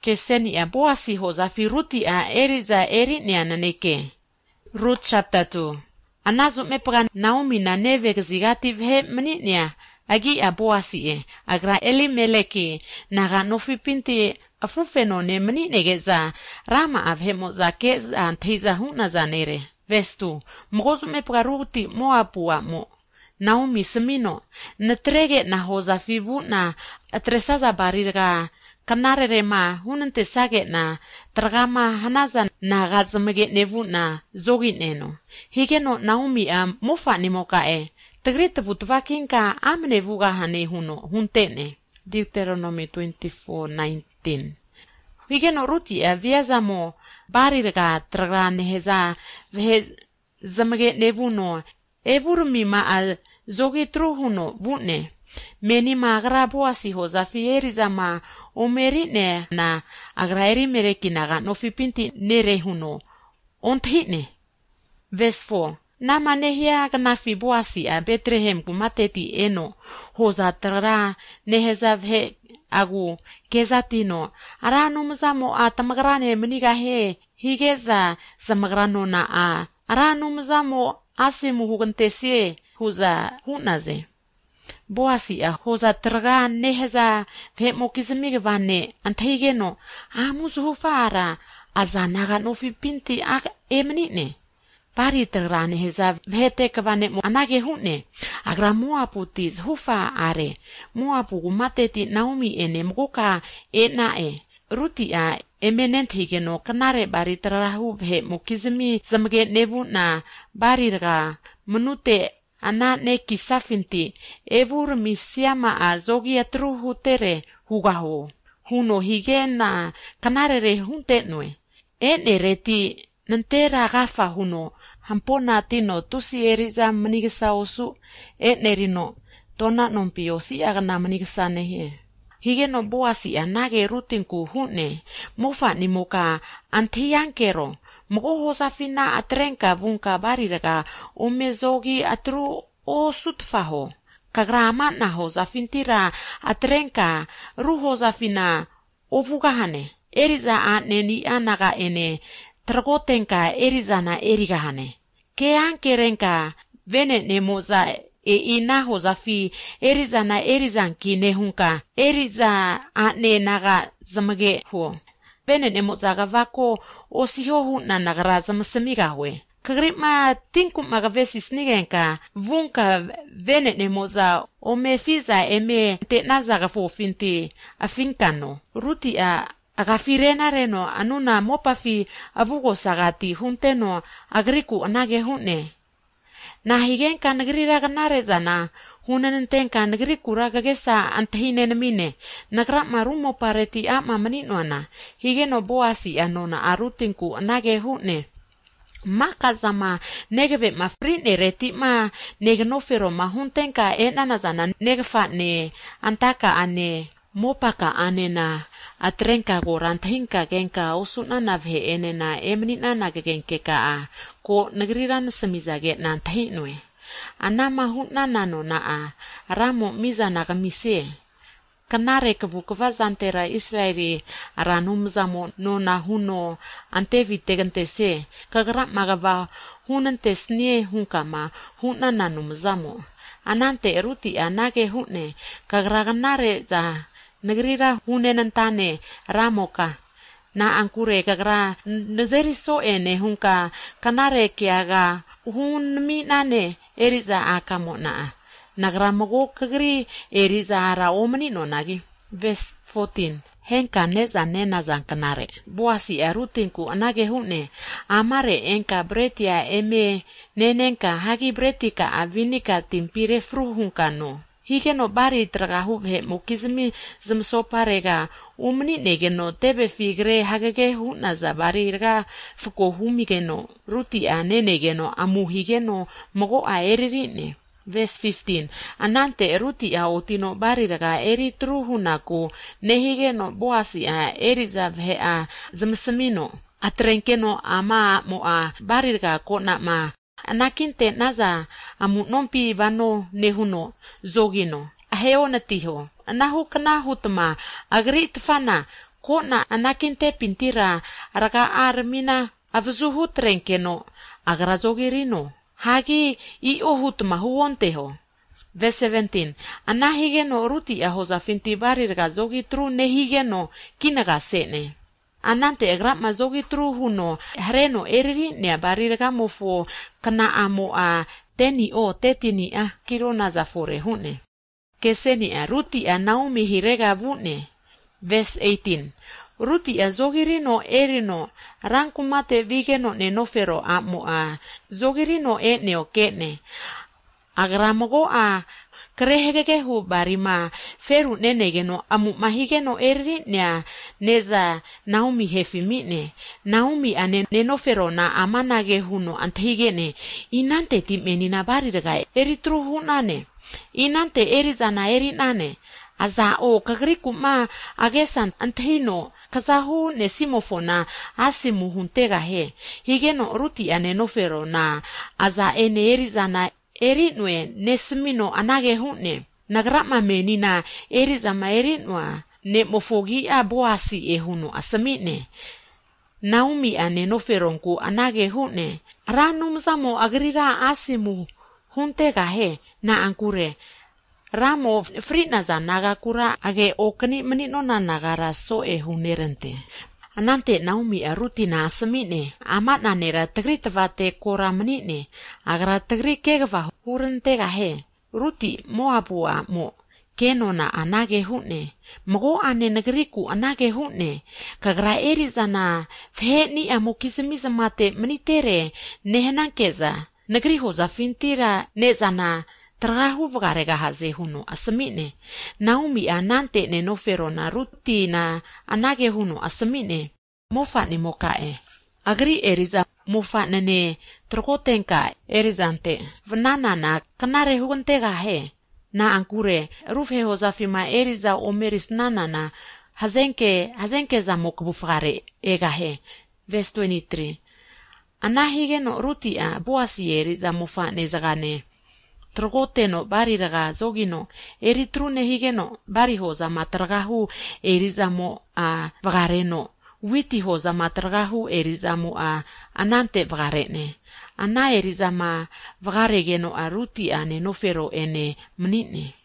keseni a Boasi ho zafi Ruti a eriza erini ananeke. Ruth chapter 2. Anazo mepra Naomi na neve gzigati vhe mninia agi a Boasi agra Elimeleki naga nofi pinti afufeno ne mnine geza rama avhemo zake antiza huna zanere. Vestu, mgozu mepra Ruti moapua mo. Naomi semino, natrege na hoza fivu na atresaza barira kanarere ma hunante sage na tragama hanaza na gazamege nevu na zogi neno. Higeno Naomi a mofa ni mokae, tagrita vutvakinka amne vuga hane huno, huntene. Deuteronomy 24:19. Higeno Ruti a viazamo barira tragane heza vehe zamege nevu no, evurumi ma al zogi truhuno vune. Meni ma agra Boasi ho zafieri zama omerine na agra erimereki naga nofipinti nerehuno. Onthine. Verse 4. Nama nehia agnafi Boasi a Bethlehem kumateti eno. Hoza tra neheza vhe agu kezatino. Arano mzamo a tamagrane meniga he higeza zamagrano na a. Arano mzamo asimu hugantese huza hunaze. Boasi a hoza traga neheza ve mokizmige vane anthigeno amuzu hufara azanaga nofi pinti ag emnine. Pari traga neheza vete kavane mo anage hune agra moaputis hufa are moapu gumateti Naomi ene mgoka enae. Ruti a emenenthigeno kanare bari trahu ve mokizmi zamge nevu na barira menute ana ne kisafinti evur misiama a zogi atruhu tere hugaho huno higena kanarere hunte noe ene reti nantera gafa huno hampona tino tusi eriza manigisa osu ene rino tona nompiosi agana manigisa nehe. Higeno Boasi anage rutinku hune mofa ni moka antiyankero. Mgo hosafina atrenka vunka bariraga omezogi atru o sutfaho. Kagrama na hosafintira atrenka ruhosafina ovugahane. Eriza aneni anaga ene tragotenka erizana erigahane. Ke ankerenka vene nemoza ina hosafi erizana erizanki nehunka eriza ane naga zamage ho. Bene nemozaga vako o sihohu na nagaraza masamigawe. Kagrima tinku magavesis nigenka vunka vene nemoza o mefiza eme te nazaga fofinti afinkano. Ruti a agafirena reno anuna mopafi avugo sagati hunteno agriku anage hune. Na higenka nagrira ganarezana hunanentenka nagri kuraga gesa antahine namine nagra marumo pareti ama maninoana higeno Boasi anona arutinku anage hune maka zama negeve mafrine reti ma negnofero mahuntenka enanazana negfa ne antaka ane mopaka anena atrenka gorantinka genka osuna vhe enena emnina nagegenkeka a ko nagriran samizage nantahinwe. Anama huna nano na ramo miza nagamise. Kanare kavukava zantera Israeli aranumzamo no na huno antevi tegantese. Kagra magava hunantes nie hunkama huna nanumzamo. Anante Ruti anage hune kagraganare za nagrira hunenantane ramoka. Na angkure kagra nazeriso ene hunka kanare kiaga hun mi nane eriza akamo na nagramogo kagri eriza ara omani no nagi. Verse 14. Henka neza nena zankanare Boasi arutinku anage hune amare enka bretia eme nenenka hagi bretika avinika timpire fruhunka no. Higeno bari tragahu ve mukizmi zmsoparega umni negeno tebe figre hagage huna zabari rega fuko humigeno Ruti anenegeno amuhigeno mogo aeririne. Verse 15. Anante Ruti a otino bari rega eri truhunaku nehigeno Boasi a eriza ve a zmsamino atrenkeno ama mo a bari rega kona ma anakinte naza amu nompi vano nehuno zogino aheo natiho anahu kana hutma agri tfana ko na anakinte pintira araga armina avzuhut renkeno agra zogirino hagi I ohut mahuonteho. Verse 17. Anahigeno ruti ahoza finti barirga zogitru nehigeno kinaga sene. Anante agrama zogitru huno hareno eriri nea barirga mofo kana amo a teni o tetini a kirona zafore hune. Keseni a ruti a Naomi hirega vune. Verse 18. Ruti a zogirino erino rankumate vigeno ne nofero amo a zogirino e neo kene. Agramogo a krehegehu barima feru nenegeno amu mahigeno eri nea neza Naomi hefimine. Naomi ane nenofero na amanage huno anthigene. Inante timenina barirga eri truhunane. Inante erizana erinane. Aza o kagriku ma agesan anthino kazahu ne simofona asimu huntega he. Higeno ruti ane nofero na aza ene erizana erinue nesmino anage hune. Nagrama menina erizama erinua ne mofogi a boasi huno asamine. Naomi ane noferonku anage hune. Ranumzamo agrira asimu huntega he na ankure. Ramo frina za naga kura age okni menino na nagara so hunerente. Anante Naomi a ruti na asamine amat na nera tegri tevate kora menine agra tegri kegva hurente gahe. Ruti moabua mo keno na anage hune mogo ane negriku anage hune kagra eri zana fehni amo kisimisa mate menitere nehenankeza negri hoza fintira ne zana trahu vgarega haze huno asamine. Naomi anante ne nofero na ruti na anage huno asamine. Mofa ni mokae. Agri eriza mofa nene trokotenka erizante. Vnana na kanare huntega he. Na ankure rufe hozafima eriza omeris nanana hazenke za mokbufgare ega he. Verse 23. Anahige no ruti a boasi eriza mofa nezagane. Trogoteno bariraga zogino eritrune higeno barihoza matragahu erizamo a vagareno witihoza matragahu erizamo a anante vagarene ana erizama vagaregeno a ruti ane nofero ene menine.